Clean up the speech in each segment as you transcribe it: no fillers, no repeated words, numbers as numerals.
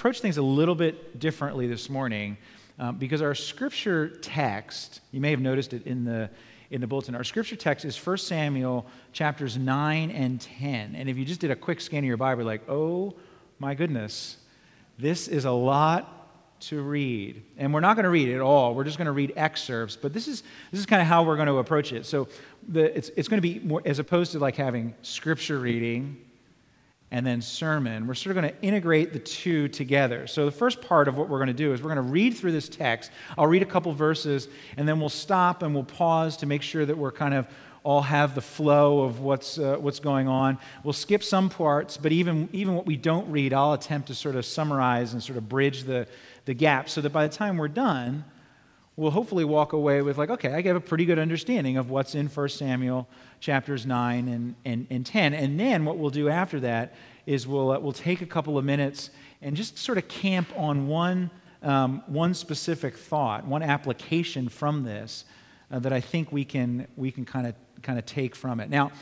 approach things a little bit differently this morning because our scripture text, you may have noticed it in the bulletin, our scripture text is 1 Samuel chapters 9 and 10. And if you just did a quick scan of your Bible, you're like, oh my goodness, this is a lot to read. And we're not going to read it all. We're just going to read excerpts. But this is kind of how we're going to approach it. So it's going to be more, as opposed to like having scripture reading and then sermon, we're sort of going to integrate the two together. So the first part of what we're going to do is we're going to read through this text. I'll read a couple verses, and then we'll stop and we'll pause to make sure that we're kind of all have the flow of what's going on. We'll skip some parts, but even what we don't read, I'll attempt to sort of summarize and sort of bridge the gap so that by the time we're done, we'll hopefully walk away with like, okay, I have a pretty good understanding of what's in 1 Samuel chapters 9 and 10. And then what we'll do after that is we'll take a couple of minutes and just sort of camp on one specific thought, one application from this that I think we can kind of take from it. Now,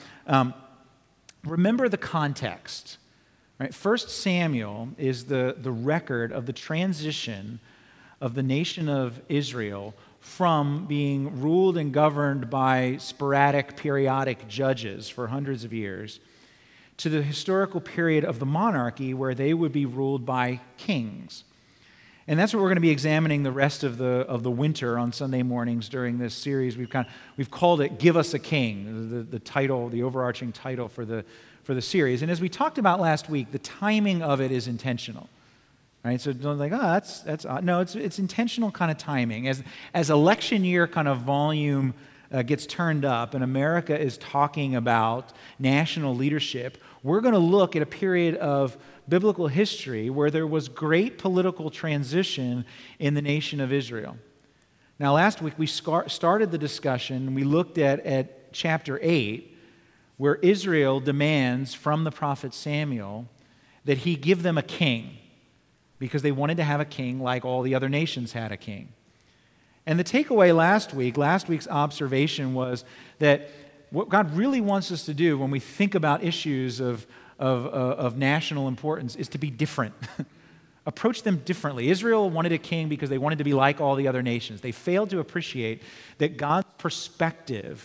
remember the context. Right? 1 Samuel is the record of the transition of the nation of Israel from being ruled and governed by sporadic, periodic judges for hundreds of years to the historical period of the monarchy where they would be ruled by kings. And that's what we're going to be examining the rest of the winter on Sunday mornings during this series. We've called it "Give Us a King," the title, the overarching title for the series. And as we talked about last week, the timing of it is intentional. Right? So don't like, that's odd. No, it's intentional kind of timing. As election year kind of volume gets turned up and America is talking about national leadership, we're going to look at a period of biblical history where there was great political transition in the nation of Israel. Now, last week we started the discussion, we looked at chapter 8, where Israel demands from the prophet Samuel that he give them a king, because they wanted to have a king like all the other nations had a king. And the takeaway last week's observation was that what God really wants us to do when we think about issues of national importance is to be different. Approach them differently. Israel wanted a king because they wanted to be like all the other nations. They failed to appreciate that God's perspective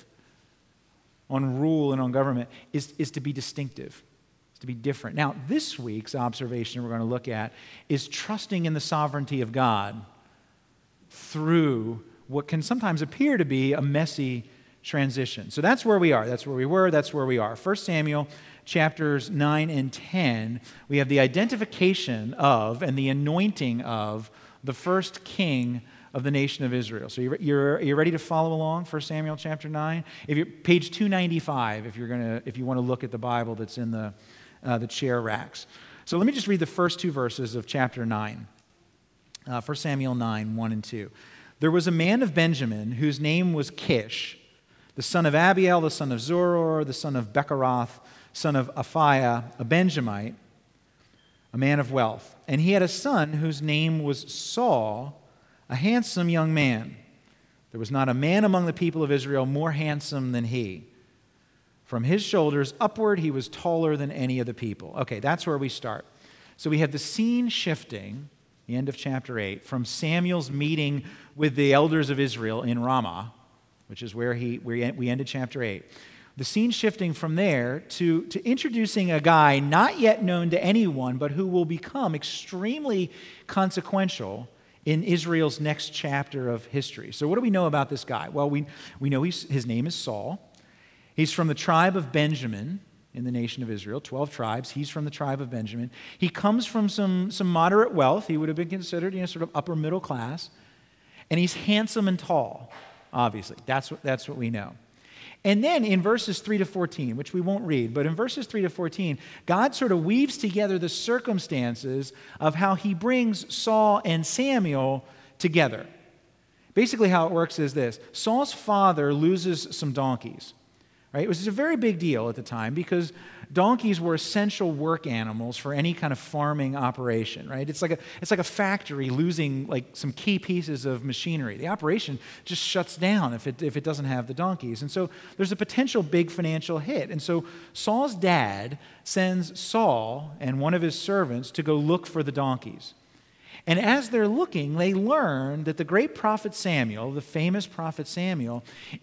on rule and on government is to be distinctive, to be different. Now, this week's observation we're going to look at is trusting in the sovereignty of God through what can sometimes appear to be a messy transition. So that's where we are. That's where we were. That's where we are. 1 Samuel chapters 9 and 10, we have the identification of and the anointing of the first king of the nation of Israel. So you're ready to follow along? 1 Samuel chapter 9. If you're page 295, if you want to look at the Bible that's in the chair racks. So let me just read the first two verses of chapter 9. 1 Samuel 9, 1 and 2. There was a man of Benjamin whose name was Kish, the son of Abiel, the son of Zoror, the son of Bechorath, son of Aphiah, a Benjamite, a man of wealth. And he had a son whose name was Saul, a handsome young man. There was not a man among the people of Israel more handsome than he. From his shoulders upward, he was taller than any of the people. Okay, that's where we start. So we have the scene shifting, the end of chapter 8, from Samuel's meeting with the elders of Israel in Ramah, which is where we ended chapter 8. The scene shifting from there to introducing a guy not yet known to anyone, but who will become extremely consequential in Israel's next chapter of history. So what do we know about this guy? Well, we know his name is Saul. He's from the tribe of Benjamin in the nation of Israel, 12 tribes. He's from the tribe of Benjamin. He comes from some moderate wealth. He would have been considered, sort of upper middle class. And he's handsome and tall, obviously. That's what we know. And then in verses 3 to 14, which we won't read, but in verses 3 to 14, God sort of weaves together the circumstances of how he brings Saul and Samuel together. Basically how it works is this. Saul's father loses some donkeys. Right? It was a very big deal at the time because donkeys were essential work animals for any kind of farming operation. Right? It's like a factory losing like some key pieces of machinery. The operation just shuts down if it doesn't have the donkeys. And so there's a potential big financial hit. And so Saul's dad sends Saul and one of his servants to go look for the donkeys. And as they're looking, they learn that the great prophet Samuel, the famous prophet Samuel,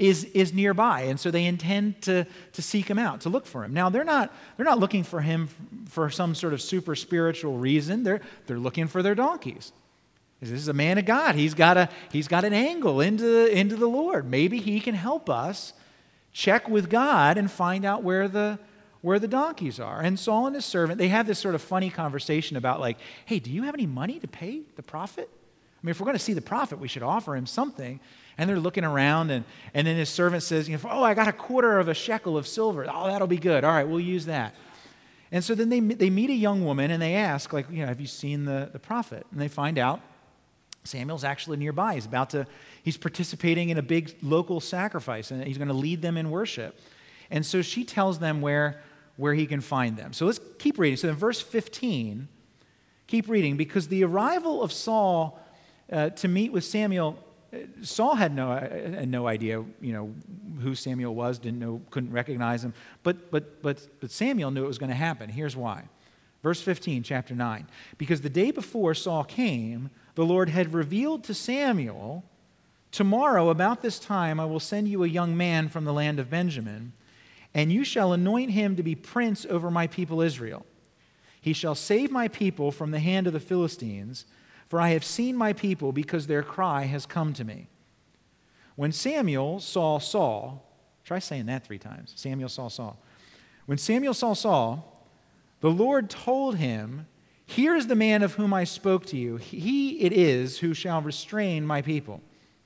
is nearby. And so they intend to seek him out, to look for him. Now, they're not looking for him for some sort of super spiritual reason. They're looking for their donkeys. This is a man of God. He's got an angle into the Lord. Maybe he can help us check with God and find out where the donkeys are. And Saul and his servant, they have this sort of funny conversation about like, hey, do you have any money to pay the prophet? I mean, if we're going to see the prophet, we should offer him something. And they're looking around, and then his servant says, I got a quarter of a shekel of silver. Oh, that'll be good. All right, we'll use that. And so then they meet a young woman, and they ask, like, have you seen the prophet? And they find out Samuel's actually nearby. He's participating in a big local sacrifice, and he's going to lead them in worship. And so she tells them where he can find them. So let's keep reading. So in verse 15, keep reading, because the arrival of Saul to meet with Samuel, Saul had no idea, who Samuel was, couldn't recognize him. But Samuel knew it was going to happen. Here's why. Verse 15, chapter 9. Because the day before Saul came, the Lord had revealed to Samuel, tomorrow about this time I will send you a young man from the land of Benjamin, and you shall anoint him to be prince over my people Israel. He shall save my people from the hand of the Philistines, for I have seen my people because their cry has come to me. When Samuel saw Saul, try saying that 3 times. Samuel saw Saul. When Samuel saw Saul, the Lord told him, here is the man of whom I spoke to you. He it is who shall restrain my people.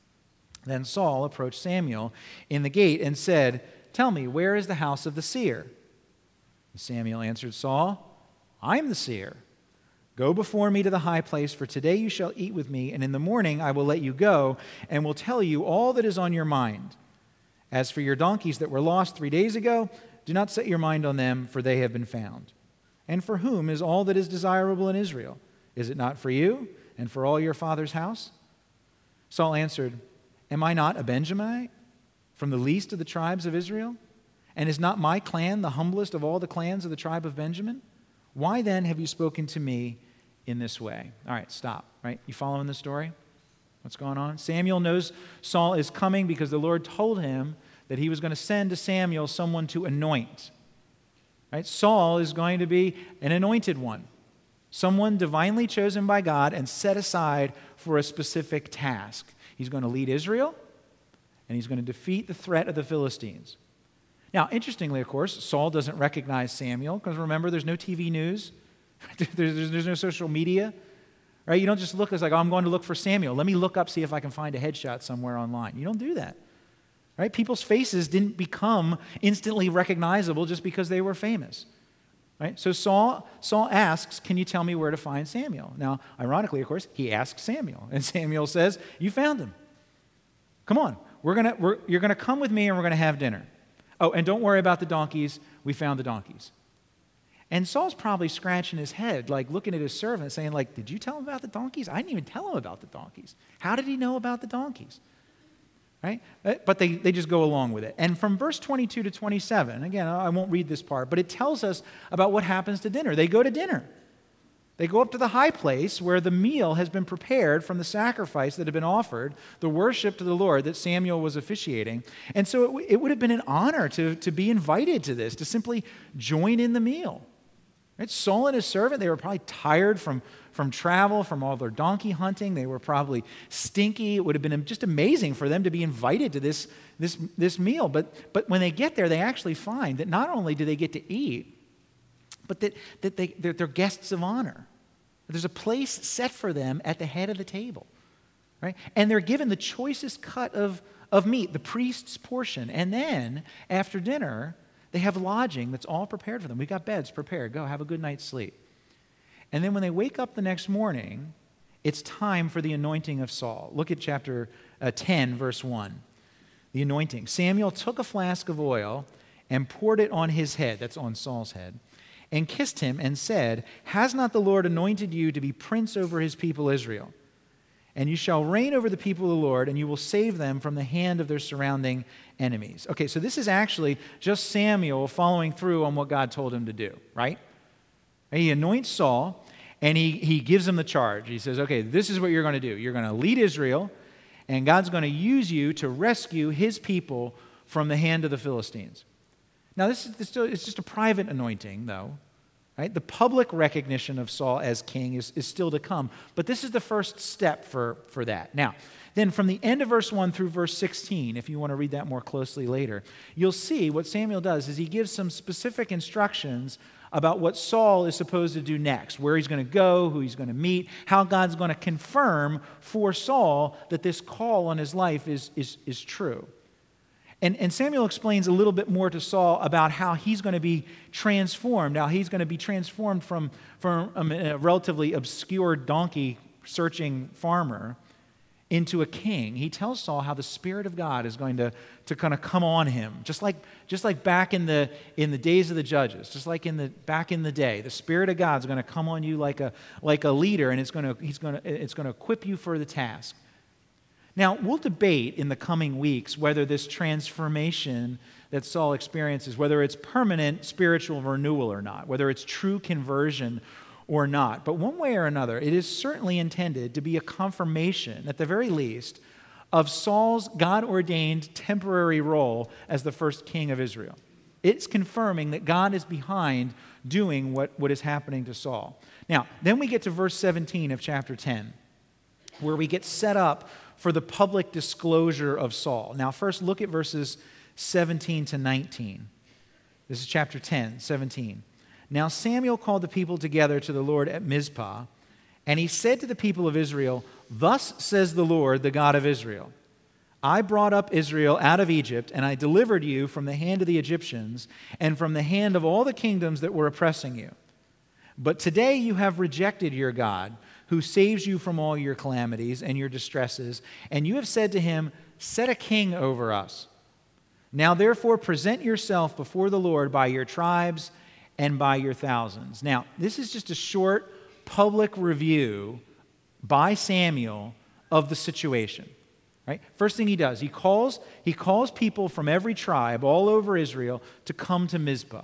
Then Saul approached Samuel in the gate and said, tell me, where is the house of the seer? And Samuel answered Saul, I am the seer. Go before me to the high place, for today you shall eat with me, and in the morning I will let you go, and will tell you all that is on your mind. As for your donkeys that were lost 3 days ago, do not set your mind on them, for they have been found. And for whom is all that is desirable in Israel? Is it not for you and for all your father's house? Saul answered, am I not a Benjaminite, from the least of the tribes of Israel? And is not my clan the humblest of all the clans of the tribe of Benjamin? Why then have you spoken to me in this way? All right, stop. Right? You following the story? What's going on? Samuel knows Saul is coming because the Lord told him that he was going to send to Samuel someone to anoint. Right? Saul is going to be an anointed one, someone divinely chosen by God and set aside for a specific task. He's going to lead Israel, and he's going to defeat the threat of the Philistines. Now, interestingly, of course, Saul doesn't recognize Samuel, because remember, there's no TV news, there's no social media, right? You don't just look as like, I'm going to look for Samuel. Let me look up, see if I can find a headshot somewhere online. You don't do that. Right? People's faces didn't become instantly recognizable just because they were famous. Right? So Saul asks, can you tell me where to find Samuel? Now, ironically, of course, he asks Samuel. And Samuel says, you found him. Come on. You're going to come with me and we're going to have dinner. Oh, and don't worry about the donkeys. We found the donkeys. And Saul's probably scratching his head, like looking at his servant saying, like, did you tell him about the donkeys? I didn't even tell him about the donkeys. How did he know about the donkeys? Right? But they just go along with it. And from verse 22 to 27, again, I won't read this part, but it tells us about what happens to dinner. They go to dinner. They go up to the high place where the meal has been prepared from the sacrifice that had been offered, the worship to the Lord that Samuel was officiating. And so it would have been an honor to be invited to this, to simply join in the meal. Right? Saul and his servant, they were probably tired from travel, from all their donkey hunting. They were probably stinky. It would have been just amazing for them to be invited to this meal. But when they get there, they actually find that not only do they get to eat, but that they're guests of honor. There's a place set for them at the head of the table. Right? And they're given the choicest cut of meat, the priest's portion. And then, after dinner, they have lodging that's all prepared for them. We've got beds prepared. Go, have a good night's sleep. And then when they wake up the next morning, it's time for the anointing of Saul. Look at chapter 10, verse 1. The anointing. Samuel took a flask of oil and poured it on his head, that's on Saul's head, and kissed him and said, has not the Lord anointed you to be prince over his people Israel? And you shall reign over the people of the Lord, and you will save them from the hand of their surrounding enemies. Okay, so this is actually just Samuel following through on what God told him to do, right? He anoints Saul, and he gives them the charge. He says, okay, this is what you're going to do. You're going to lead Israel, and God's going to use you to rescue his people from the hand of the Philistines. Now, it's just a private anointing, though. Right? The public recognition of Saul as king is still to come, but this is the first step for that. Now, then from the end of verse 1 through verse 16, if you want to read that more closely later, you'll see what Samuel does is he gives some specific instructions about what Saul is supposed to do next, where he's going to go, who he's going to meet, how God's going to confirm for Saul that this call on his life is true. And Samuel explains a little bit more to Saul about how he's going to be transformed, how he's going to be transformed from a relatively obscure donkey-searching farmer into a king. He tells Saul how the Spirit of God is going to kind of come on him, just like back in the days of the judges, just like back in the day. The Spirit of God is going to come on you like a leader, and it's going to equip you for the task. Now, we'll debate in the coming weeks whether this transformation that Saul experiences, whether it's permanent spiritual renewal or not, whether it's true conversion or not. But one way or another, it is certainly intended to be a confirmation, at the very least, of Saul's God-ordained temporary role as the first king of Israel. It's confirming that God is behind doing what is happening to Saul. Now, then we get to verse 17 of chapter 10, where we get set up for the public disclosure of Saul. Now, first look at verses 17 to 19. This is chapter 10, 17. Now Samuel called the people together to the Lord at Mizpah, and he said to the people of Israel, "Thus says the Lord, the God of Israel, I brought up Israel out of Egypt, and I delivered you from the hand of the Egyptians and from the hand of all the kingdoms that were oppressing you. But today you have rejected your God, who saves you from all your calamities and your distresses, and you have said to him, 'Set a king over us.' Now therefore present yourself before the Lord by your tribes and by your thousands." Now, this is just a short public review by Samuel of the situation. Right? First thing he does, he calls people from every tribe all over Israel to come to Mizpah.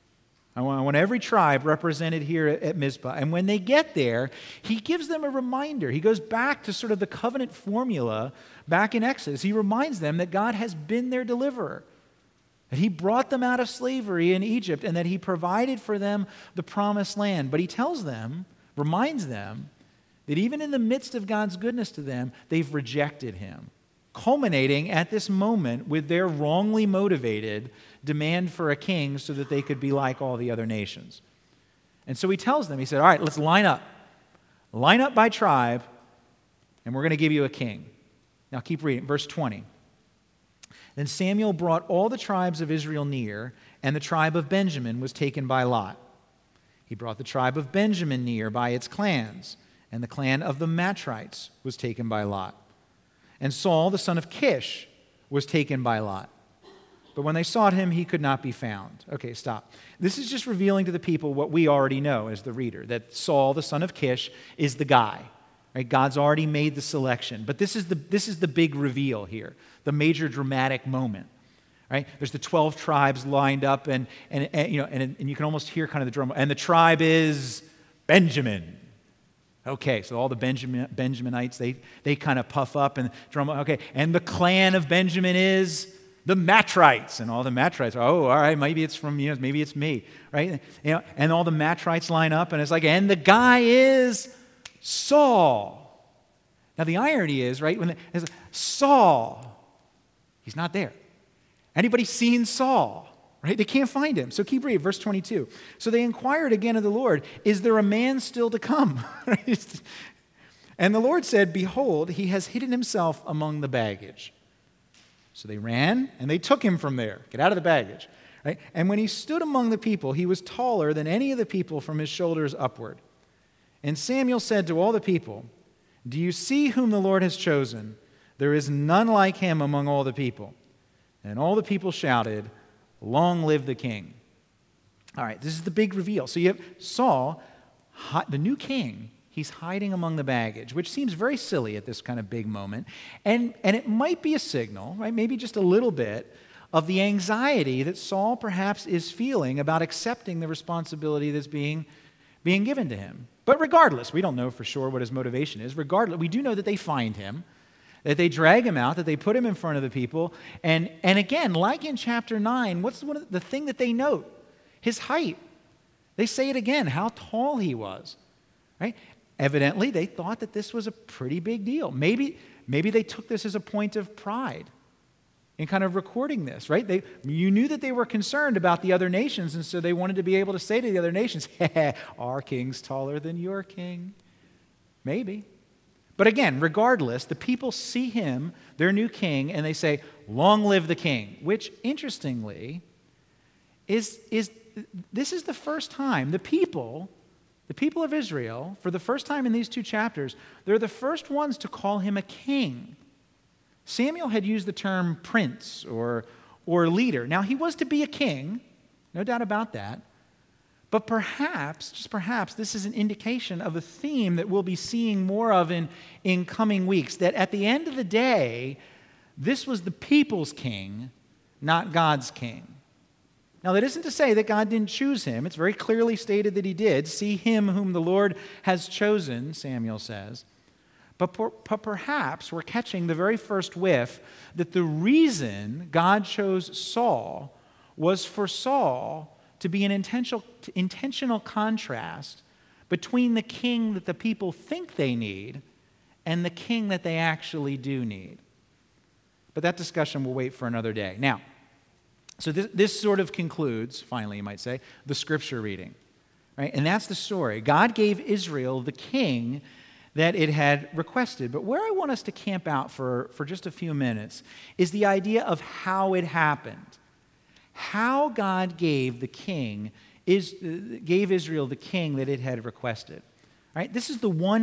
I want every tribe represented here at Mizpah. And when they get there, he gives them a reminder. He goes back to sort of the covenant formula back in Exodus. He reminds them that God has been their deliverer, that he brought them out of slavery in Egypt, and that he provided for them the promised land. But he tells them, reminds them, that even in the midst of God's goodness to them, they've rejected him, culminating at this moment with their wrongly motivated demand for a king so that they could be like all the other nations. And so he tells them, he said, all right, let's line up by tribe, and we're going to give you a king. Now keep reading, verse 20. Then Samuel brought all the tribes of Israel near, and the tribe of Benjamin was taken by lot. He brought the tribe of Benjamin near by its clans, and the clan of the Matrites was taken by lot. And Saul, the son of Kish, was taken by lot. But when they sought him, he could not be found. Okay, stop. This is just revealing to the people what we already know as the reader, that Saul, the son of Kish, is the guy. Right? God's already made the selection. But this is the big reveal here, the major dramatic moment. Right? There's the 12 tribes lined up, and you can almost hear kind of the drum. And the tribe is Benjamin. Okay, so all the Benjaminites, they kind of puff up and drum. Okay, and the clan of Benjamin is the Matrites, and all the Matrites are, oh, all right, maybe it's from, maybe it's me, right? And all the Matrites line up, and it's like, and the guy is Saul. Now the irony is, right, when it's Saul, he's not there. Anybody seen Saul? Right? They can't find him. So keep reading, verse 22. So they inquired again of the Lord, is there a man still to come? And the Lord said, behold, he has hidden himself among the baggage. So they ran, and they took him from there. Get out of the baggage. Right? And when he stood among the people, he was taller than any of the people from his shoulders upward. And Samuel said to all the people, do you see whom the Lord has chosen? There is none like him among all the people. And all the people shouted, long live the king. All right, this is the big reveal. So you have Saul, the new king. He's hiding among the baggage, which seems very silly at this kind of big moment. And it might be a signal, right, maybe just a little bit, of the anxiety that Saul perhaps is feeling about accepting the responsibility that's being given to him. But regardless, we don't know for sure what his motivation is. Regardless, we do know that they find him, that they drag him out, that they put him in front of the people. And again, like in chapter 9, what's the thing that they note? His height. They say it again, how tall he was. Right? Evidently, they thought that this was a pretty big deal. Maybe they took this as a point of pride in kind of recording this, right? You knew that they were concerned about the other nations, and so they wanted to be able to say to the other nations, our king's taller than your king. Maybe. But again, regardless, the people see him, their new king, and they say, long live the king, which, interestingly, this is the first time the people of Israel, for the first time in these two chapters, they're the first ones to call him a king. Samuel had used the term prince or leader. Now, he was to be a king, no doubt about that. But perhaps, just perhaps, this is an indication of a theme that we'll be seeing more of in coming weeks, that at the end of the day, this was the people's king, not God's king. Now, that isn't to say that God didn't choose him. It's very clearly stated that he did. See him whom the Lord has chosen, Samuel says. But perhaps we're catching the very first whiff that the reason God chose Saul was for Saul to be an intentional contrast between the king that the people think they need and the king that they actually do need. But that discussion will wait for another day. Now, so this sort of concludes, finally you might say, the scripture reading. Right? And that's the story. God gave Israel the king that it had requested. But where I want us to camp out for just a few minutes is the idea of how it happened. How God gave gave Israel the king that it had requested. Right? This is the one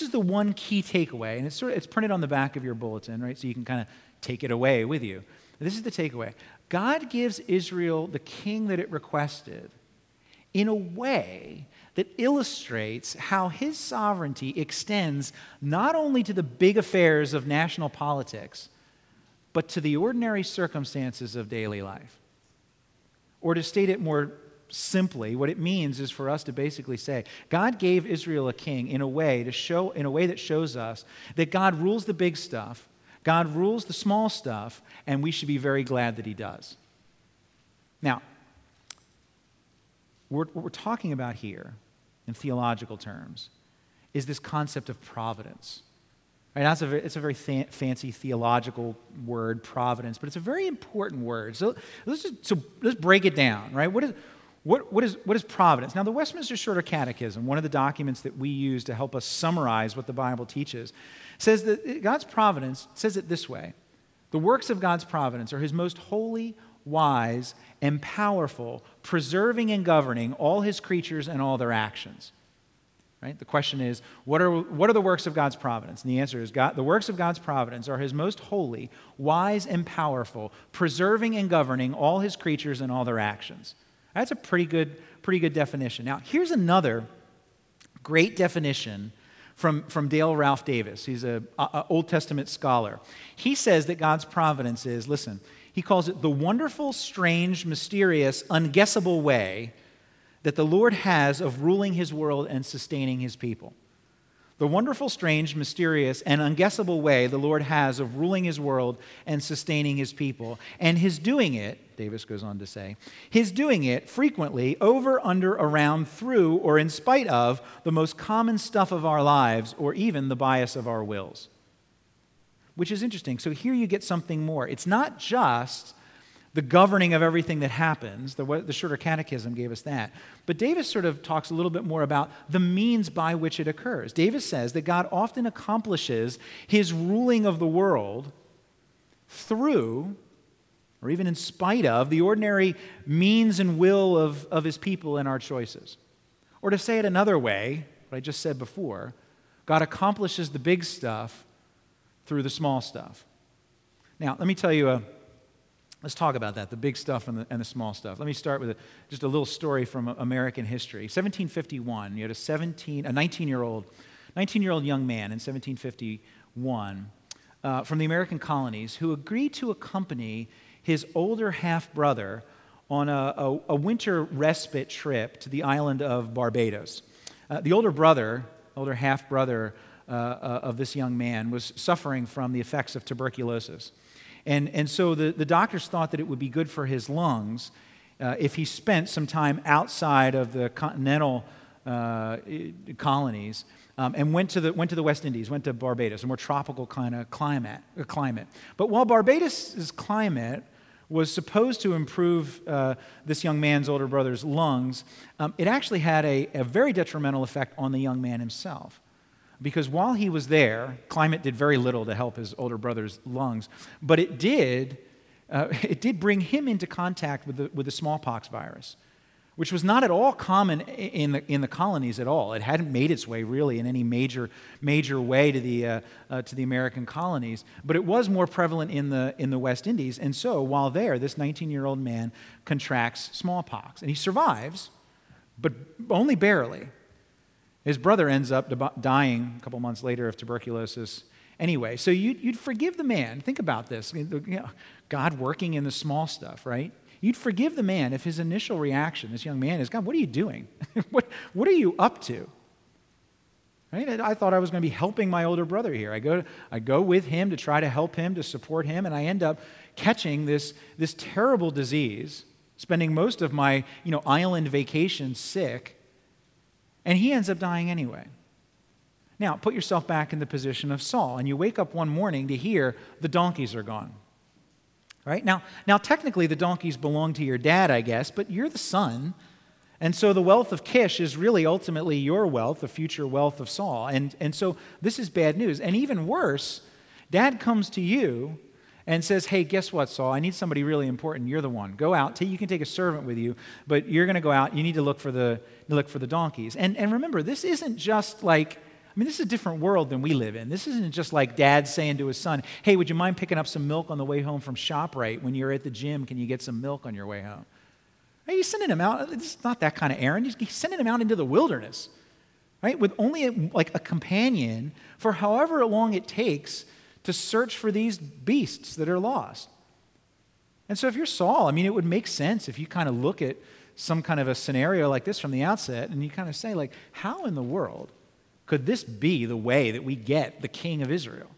key takeaway, and it's printed on the back of your bulletin, right? So you can kind of take it away with you. This is the takeaway. God gives Israel the king that it requested in a way that illustrates how his sovereignty extends not only to the big affairs of national politics, but to the ordinary circumstances of daily life. Or to state it more simply, what it means is for us to basically say, God gave Israel a king in a way that shows us that God rules the big stuff, God rules the small stuff, and we should be very glad that he does. Now, what we're talking about here, in theological terms, is this concept of providence. Right? It's a very fancy theological word, providence, but it's a very important word. So let's break it down. Right? What is providence? Now, the Westminster Shorter Catechism, one of the documents that we use to help us summarize what the Bible teaches, says that God's providence says it this way: the works of God's providence are his most holy, wise, and powerful, preserving and governing all his creatures and all their actions. Right? The question is, what are the works of God's providence? And the answer is, the works of God's providence are his most holy, wise, and powerful, preserving and governing all his creatures and all their actions. That's a pretty good definition. Now, here's another great definition from Dale Ralph Davis. He's an Old Testament scholar. He says that God's providence is, listen, he calls it the wonderful, strange, mysterious, unguessable way that the Lord has of ruling his world and sustaining his people. The wonderful, strange, mysterious, and unguessable way the Lord has of ruling his world and sustaining his people. And his doing it, Davis goes on to say, his doing it frequently over, under, around, through, or in spite of the most common stuff of our lives, or even the bias of our wills. Which is interesting. So here you get something more. It's not just the governing of everything that happens. The Shorter Catechism gave us that. But Davis sort of talks a little bit more about the means by which it occurs. Davis says that God often accomplishes his ruling of the world through, or even in spite of, the ordinary means and will of his people and our choices. Or to say it another way, what I just said before, God accomplishes the big stuff through the small stuff. Now, let me tell you let's talk about that, the big stuff and the small stuff. Let me start with just a little story from American history. 1751, you had a 19-year-old young man in 1751 from the American colonies who agreed to accompany his older half-brother on a winter respite trip to the island of Barbados. The older half-brother of this young man was suffering from the effects of tuberculosis. And so the doctors thought that it would be good for his lungs if he spent some time outside of the continental colonies and went to the West Indies, went to Barbados, a more tropical kind of climate. But while Barbados' climate was supposed to improve this young man's older brother's lungs, it actually had a very detrimental effect on the young man himself. Because while he was there, climate did very little to help his older brother's lungs, but it did bring him into contact with the smallpox virus, which was not at all common in the colonies at all. It hadn't made its way really in any major way to the American colonies, but it was more prevalent in the West Indies. And so while there, this 19-year-old man contracts smallpox, and he survives, but only barely. His brother ends up dying a couple months later of tuberculosis anyway. So you'd forgive the man. Think about this. God working in the small stuff, right? You'd forgive the man if his initial reaction, this young man, is, God, what are you doing? What are you up to? Right? I thought I was going to be helping my older brother here. I go with him to try to help him, to support him, and I end up catching this terrible disease, spending most of my island vacation sick, and he ends up dying anyway. Now, put yourself back in the position of Saul, and you wake up one morning to hear the donkeys are gone. Right? Now, technically, the donkeys belong to your dad, I guess, but you're the son, and so the wealth of Kish is really ultimately your wealth, the future wealth of Saul. And so this is bad news. And even worse, Dad comes to you and says, hey, guess what, Saul? I need somebody really important. You're the one. Go out. You can take a servant with you, but you're going to go out. You need to look for the donkeys. And remember, this isn't just like, this is a different world than we live in. This isn't just like Dad saying to his son, hey, would you mind picking up some milk on the way home from ShopRite? When you're at the gym, can you get some milk on your way home? Right? He's sending him out. It's not that kind of errand. He's sending him out into the wilderness, right, with only a companion for however long it takes to search for these beasts that are lost. And so if you're Saul, it would make sense if you kind of look at some kind of a scenario like this from the outset and you kind of say, like, how in the world could this be the way that we get the king of Israel?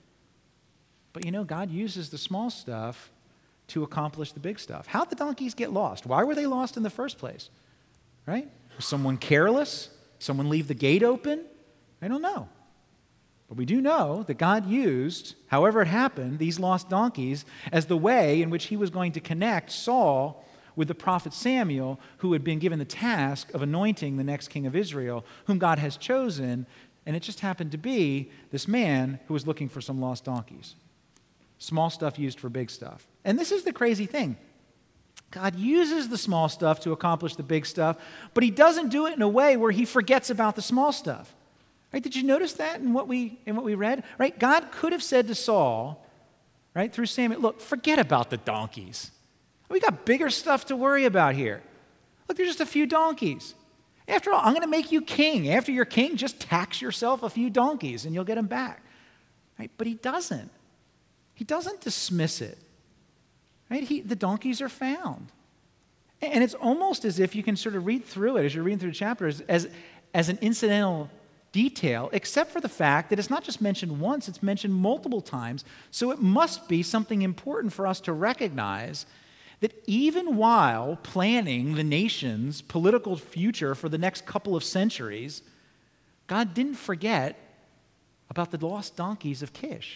But God uses the small stuff to accomplish the big stuff. How'd the donkeys get lost? Why were they lost in the first place? Right? Was someone careless? Someone leave the gate open? I don't know. But we do know that God used, however it happened, these lost donkeys as the way in which he was going to connect Saul with the prophet Samuel, who had been given the task of anointing the next king of Israel, whom God has chosen. And it just happened to be this man who was looking for some lost donkeys. Small stuff used for big stuff. And this is the crazy thing. God uses the small stuff to accomplish the big stuff, but he doesn't do it in a way where he forgets about the small stuff. Right? Did you notice that in what we read? Right? God could have said to Saul, right, through Samuel, look, forget about the donkeys. We got bigger stuff to worry about here. Look, there's just a few donkeys. After all, I'm going to make you king. After you're king, just tax yourself a few donkeys and you'll get them back. Right? But he doesn't. He doesn't dismiss it. Right? The donkeys are found. And it's almost as if you can sort of read through it as you're reading through the chapters as an incidental detail, except for the fact that it's not just mentioned once, it's mentioned multiple times. So it must be something important for us to recognize that even while planning the nation's political future for the next couple of centuries, God didn't forget about the lost donkeys of Kish.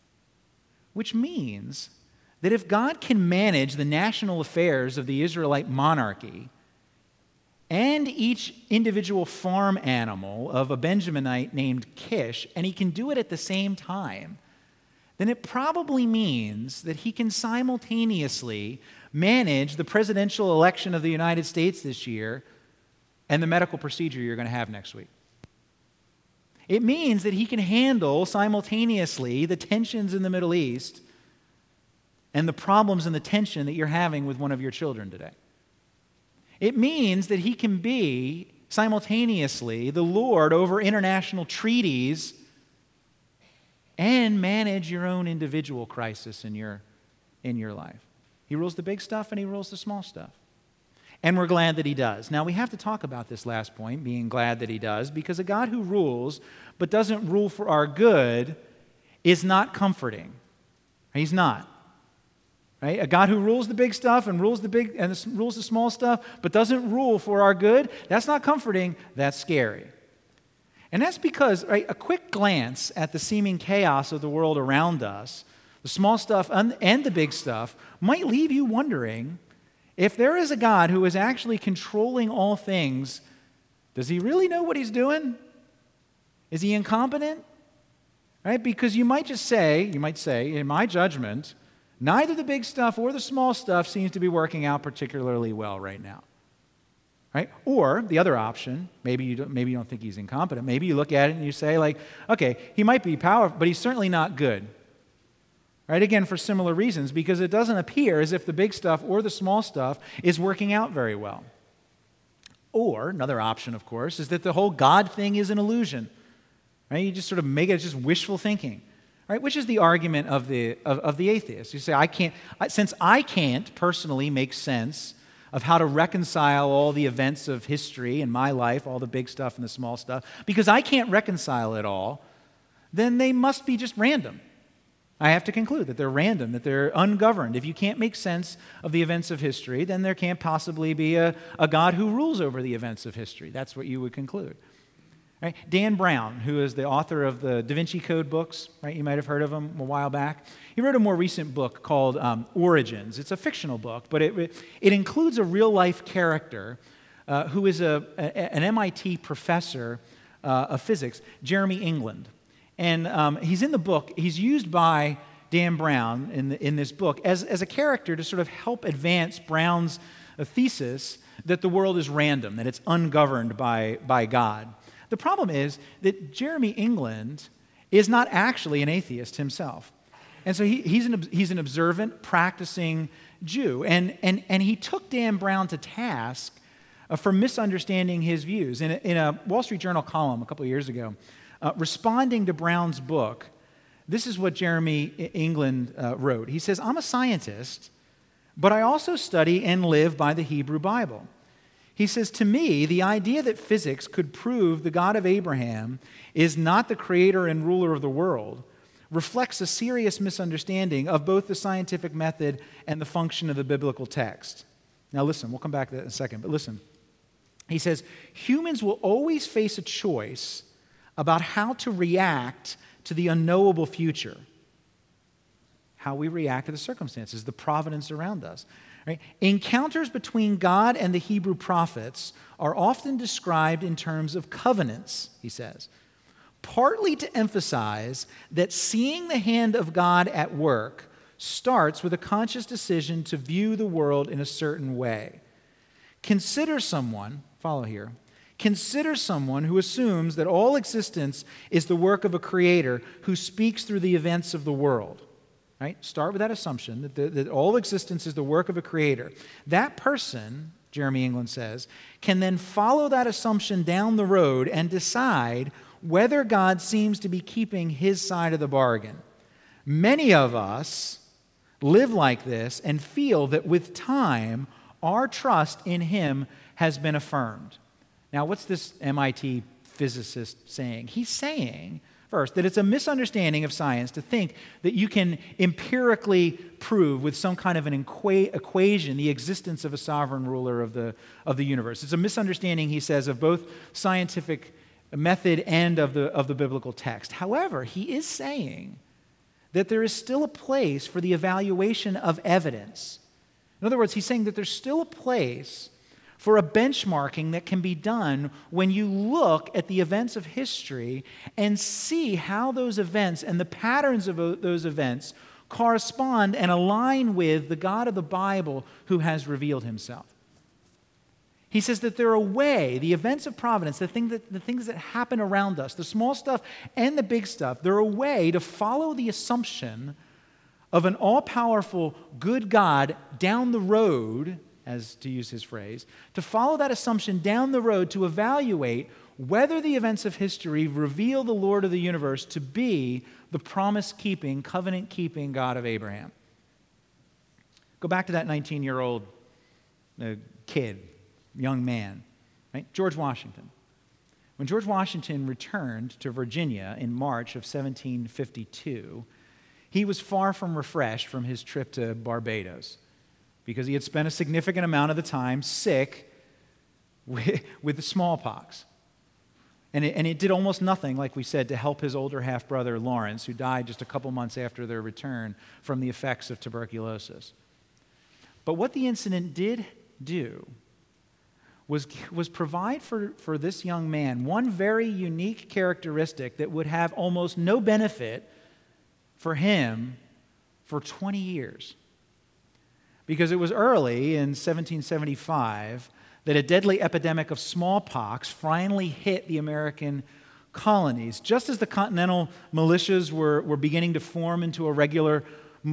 Which means that if God can manage the national affairs of the Israelite monarchy and each individual farm animal of a Benjaminite named Kish, and he can do it at the same time, then it probably means that he can simultaneously manage the presidential election of the United States this year and the medical procedure you're going to have next week. It means that he can handle simultaneously the tensions in the Middle East and the problems and the tension that you're having with one of your children today. It means that he can be simultaneously the Lord over international treaties and manage your own individual crisis in your life. He rules the big stuff and he rules the small stuff. And we're glad that he does. Now, we have to talk about this last point, being glad that he does, because a God who rules but doesn't rule for our good is not comforting. He's not. Right? A God who rules the big stuff and rules the small stuff but doesn't rule for our good, that's not comforting, that's scary. And that's because, right, a quick glance at the seeming chaos of the world around us, the small stuff and the big stuff, might leave you wondering, if there is a God who is actually controlling all things, does he really know what he's doing? Is he incompetent? Right? Because you might say, in my judgment, neither the big stuff or the small stuff seems to be working out particularly well right now. Right? Or the other option, maybe you don't think he's incompetent. Maybe you look at it and you say, like, okay, he might be powerful, but he's certainly not good. Right? Again, for similar reasons, because it doesn't appear as if the big stuff or the small stuff is working out very well. Or, another option, of course, is that the whole God thing is an illusion. Right? You just sort of make it just wishful thinking. Right? Which is the argument of the atheist. You say, since I can't personally make sense of how to reconcile all the events of history in my life, all the big stuff and the small stuff, because I can't reconcile it all, then they must be just random. I have to conclude that they're random, that they're ungoverned. If you can't make sense of the events of history, then there can't possibly be a God who rules over the events of history. That's what you would conclude. Right? Dan Brown, who is the author of the Da Vinci Code books, right? You might have heard of him a while back. He wrote a more recent book called Origins. It's a fictional book, but it includes a real-life character who is an MIT professor of physics, Jeremy England. And he's in the book. He's used by Dan Brown in this book as a character to sort of help advance Brown's thesis that the world is random, that it's ungoverned by God. The problem is that Jeremy England is not actually an atheist himself. And so he's an observant, practicing Jew. And he took Dan Brown to task for misunderstanding his views. In a Wall Street Journal column a couple of years ago, responding to Brown's book, this is what Jeremy England wrote. He says, "I'm a scientist, but I also study and live by the Hebrew Bible. He says, to me, the idea that physics could prove the God of Abraham is not the creator and ruler of the world reflects a serious misunderstanding of both the scientific method and the function of the biblical text." Now listen, we'll come back to that in a second, but listen. He says, humans will always face a choice about how to react to the unknowable future, how we react to the circumstances, the providence around us. Right? Encounters between God and the Hebrew prophets are often described in terms of covenants, he says, partly to emphasize that seeing the hand of God at work starts with a conscious decision to view the world in a certain way. Consider someone who assumes that all existence is the work of a creator who speaks through the events of the world. Right? Start with that assumption that all existence is the work of a creator. That person, Jeremy England says, can then follow that assumption down the road and decide whether God seems to be keeping his side of the bargain. Many of us live like this and feel that with time, our trust in him has been affirmed. Now, what's this MIT physicist saying? He's saying, first, that it's a misunderstanding of science to think that you can empirically prove with some kind of an equation the existence of a sovereign ruler of the universe. It's a misunderstanding, he says, of both scientific method and of the biblical text. However, he is saying that there is still a place for the evaluation of evidence. In other words, he's saying that there's still a place for a benchmarking that can be done when you look at the events of history and see how those events and the patterns of those events correspond and align with the God of the Bible who has revealed himself. He says that they're a way, the events of providence, the things that happen around us, the small stuff and the big stuff, they're a way to follow the assumption of an all-powerful good God down the road, as to use his phrase, to follow that assumption down the road to evaluate whether the events of history reveal the Lord of the universe to be the promise-keeping, covenant-keeping God of Abraham. Go back to that 19-year-old kid young man, right? George Washington. When George Washington returned to Virginia in March of 1752, he was far from refreshed from his trip to Barbados because he had spent a significant amount of the time sick with the smallpox. And it did almost nothing, like we said, to help his older half-brother Lawrence, who died just a couple months after their return from the effects of tuberculosis. But what the incident did do was provide for this young man one very unique characteristic that would have almost no benefit for him for 20 years. Because it was early in 1775 that a deadly epidemic of smallpox finally hit the American colonies, just as the Continental militias were beginning to form into a regular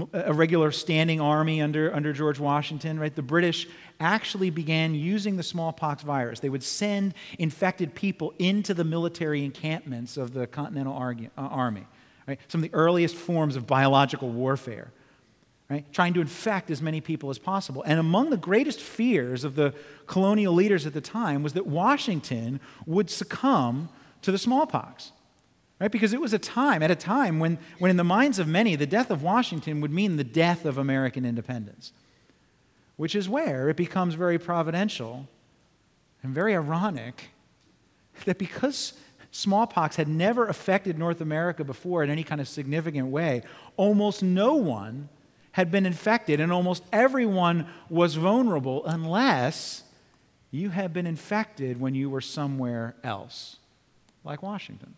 standing army under George Washington, right? The British actually began using the smallpox virus. They would send infected people into the military encampments of the Continental Army, right? Some of the earliest forms of biological warfare, right? Trying to infect as many people as possible. And among the greatest fears of the colonial leaders at the time was that Washington would succumb to the smallpox. Right? Because it was at a time when in the minds of many, the death of Washington would mean the death of American independence, which is where it becomes very providential and very ironic that because smallpox had never affected North America before in any kind of significant way, almost no one had been infected and almost everyone was vulnerable unless you had been infected when you were somewhere else, like Washington.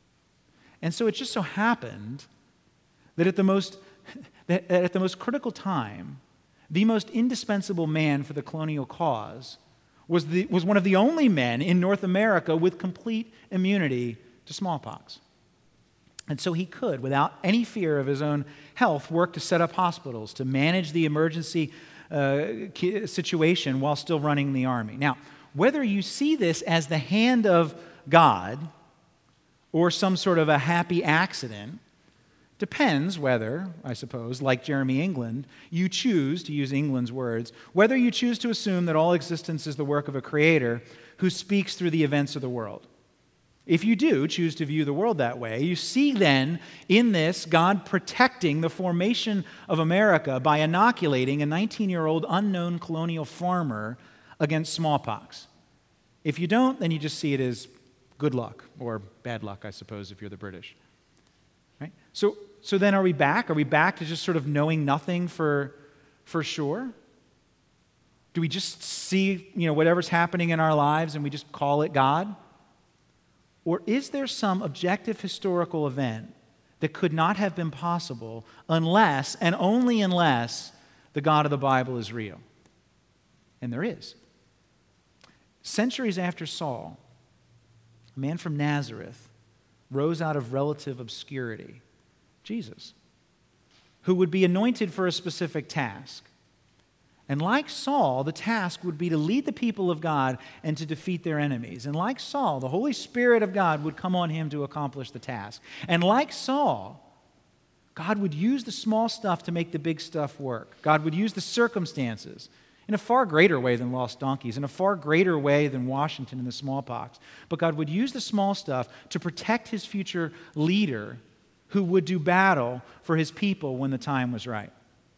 And so it just so happened that at the most critical time, the most indispensable man for the colonial cause was one of the only men in North America with complete immunity to smallpox. And so he could, without any fear of his own health, work to set up hospitals, to manage the emergency situation while still running the army. Now, whether you see this as the hand of God or some sort of a happy accident depends whether, I suppose, like Jeremy England, you choose, to use England's words, whether you choose to assume that all existence is the work of a creator who speaks through the events of the world. If you do choose to view the world that way, you see then in this God protecting the formation of America by inoculating a 19-year-old unknown colonial farmer against smallpox. If you don't, then you just see it as good luck, or bad luck, I suppose, if you're the British. Right? So then are we back? Are we back to just sort of knowing nothing for sure? Do we just see, whatever's happening in our lives and we just call it God? Or is there some objective historical event that could not have been possible unless, and only unless, the God of the Bible is real? And there is. Centuries after Saul, a man from Nazareth rose out of relative obscurity, Jesus, who would be anointed for a specific task. And like Saul, the task would be to lead the people of God and to defeat their enemies. And like Saul, the Holy Spirit of God would come on him to accomplish the task. And like Saul, God would use the small stuff to make the big stuff work. God would use the circumstances in a far greater way than lost donkeys, in a far greater way than Washington and the smallpox. But God would use the small stuff to protect his future leader who would do battle for his people when the time was right.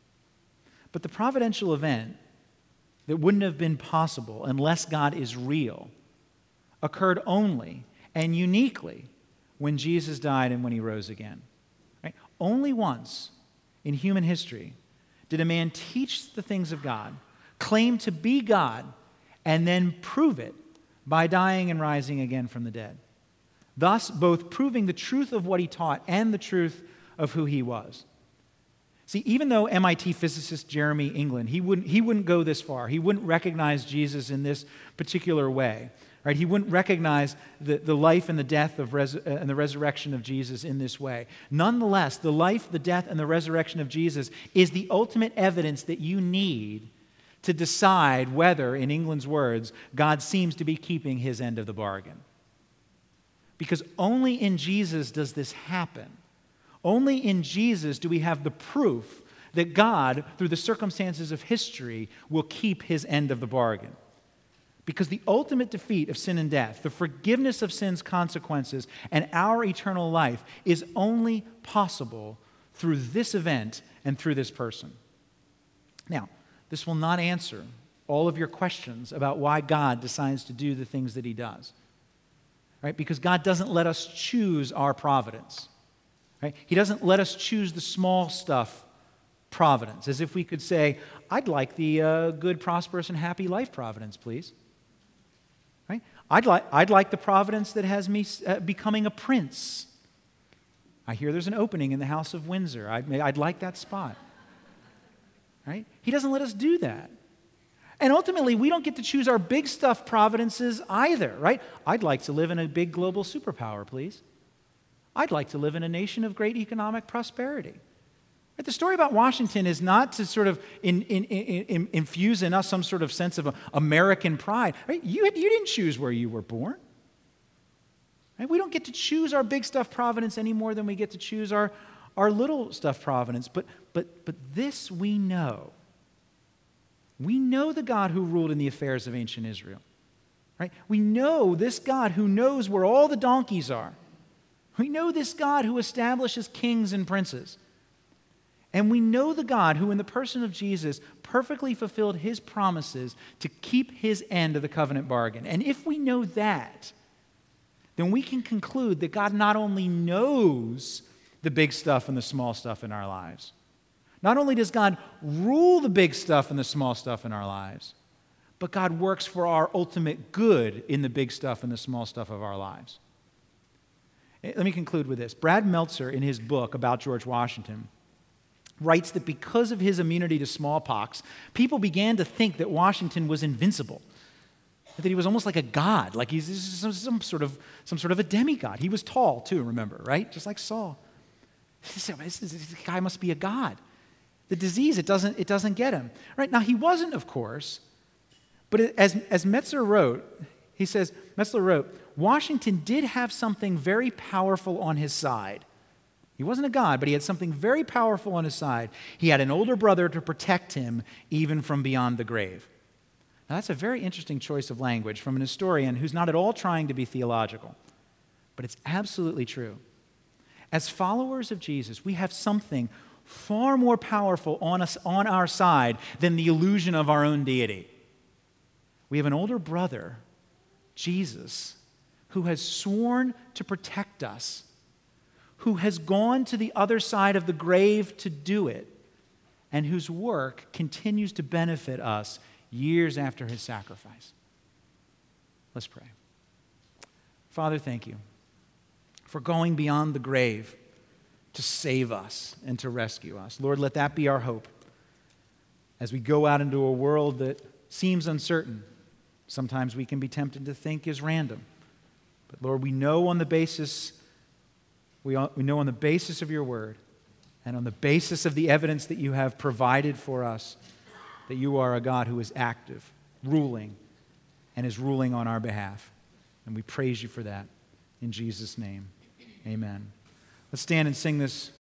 But the providential event that wouldn't have been possible unless God is real occurred only and uniquely when Jesus died and when he rose again. Right? Only once in human history did a man teach the things of God, claim to be God, and then prove it by dying and rising again from the dead. Thus, both proving the truth of what he taught and the truth of who he was. See, even though MIT physicist Jeremy England, he wouldn't go this far. He wouldn't recognize Jesus in this particular way. Right? He wouldn't recognize the life and the death and the resurrection of Jesus in this way. Nonetheless, the life, the death, and the resurrection of Jesus is the ultimate evidence that you need to decide whether, in England's words, God seems to be keeping his end of the bargain. Because only in Jesus does this happen. Only in Jesus do we have the proof that God, through the circumstances of history, will keep his end of the bargain. Because the ultimate defeat of sin and death, the forgiveness of sin's consequences, and our eternal life is only possible through this event and through this person. Now, this will not answer all of your questions about why God decides to do the things that he does. Right? Because God doesn't let us choose our providence. Right? He doesn't let us choose the small stuff providence, as if we could say, I'd like the good, prosperous, and happy life providence, please. Right? I'd like the providence that has me becoming a prince. I hear there's an opening in the House of Windsor. I'd like that spot. Right? He doesn't let us do that. And ultimately, we don't get to choose our big stuff providences either, right? I'd like to live in a big global superpower, please. I'd like to live in a nation of great economic prosperity. Right? The story about Washington is not to sort of infuse in us some sort of sense of American pride. Right? You didn't choose where you were born. Right? We don't get to choose our big stuff providence any more than we get to choose our little stuff providence. But this we know. We know the God who ruled in the affairs of ancient Israel. Right? We know this God who knows where all the donkeys are. We know this God who establishes kings and princes. And we know the God who, in the person of Jesus, perfectly fulfilled his promises to keep his end of the covenant bargain. And if we know that, then we can conclude that God not only knows the big stuff and the small stuff in our lives, not only does God rule the big stuff and the small stuff in our lives, but God works for our ultimate good in the big stuff and the small stuff of our lives. Let me conclude with this. Brad Meltzer, in his book about George Washington, writes that because of his immunity to smallpox, people began to think that Washington was invincible, that he was almost like a god, like he's some sort of a demigod. He was tall too, remember, right? Just like Saul. This guy must be a god. The disease, it doesn't get him. Right? Now, he wasn't, of course, but as Metzler wrote, Washington did have something very powerful on his side. He wasn't a god, but he had something very powerful on his side. He had an older brother to protect him even from beyond the grave. Now, that's a very interesting choice of language from an historian who's not at all trying to be theological, but it's absolutely true. As followers of Jesus, we have something far more powerful on our side than the illusion of our own deity. We have an older brother, Jesus, who has sworn to protect us, who has gone to the other side of the grave to do it, and whose work continues to benefit us years after his sacrifice. Let's pray. Father, thank you for going beyond the grave to save us and to rescue us. Lord, let that be our hope as we go out into a world that seems uncertain. Sometimes we can be tempted to think is random. But Lord, we know on the basis of your word and on the basis of the evidence that you have provided for us that you are a God who is active, ruling, and is ruling on our behalf. And we praise you for that. In Jesus' name, amen. Let's stand and sing this